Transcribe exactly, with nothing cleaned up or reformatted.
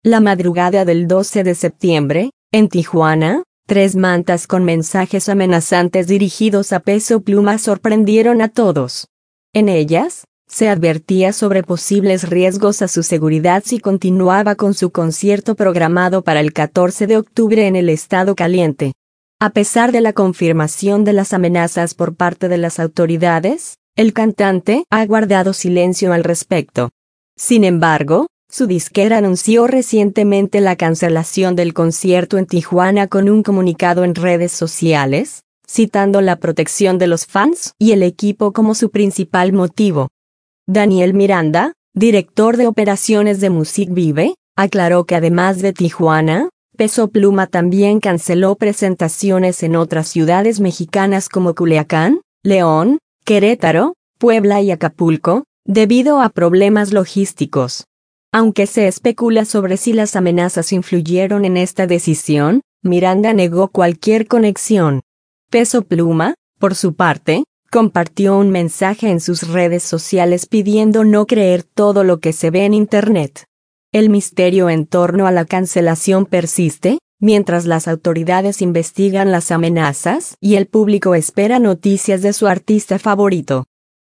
La madrugada del doce de septiembre, en Tijuana, tres mantas con mensajes amenazantes dirigidos a Peso Pluma sorprendieron a todos. En ellas, se advertía sobre posibles riesgos a su seguridad si continuaba con su concierto programado para el catorce de octubre en el Estado Caliente. A pesar de la confirmación de las amenazas por parte de las autoridades, el cantante ha guardado silencio al respecto. Sin embargo, su disquera anunció recientemente la cancelación del concierto en Tijuana con un comunicado en redes sociales, citando la protección de los fans y el equipo como su principal motivo. Daniel Miranda, director de operaciones de Music Vive, aclaró que además de Tijuana, Peso Pluma también canceló presentaciones en otras ciudades mexicanas como Culiacán, León, Querétaro, Puebla y Acapulco, debido a problemas logísticos. Aunque se especula sobre si las amenazas influyeron en esta decisión, Miranda negó cualquier conexión. Peso Pluma, por su parte, compartió un mensaje en sus redes sociales pidiendo no creer todo lo que se ve en Internet. El misterio en torno a la cancelación persiste, mientras las autoridades investigan las amenazas y el público espera noticias de su artista favorito.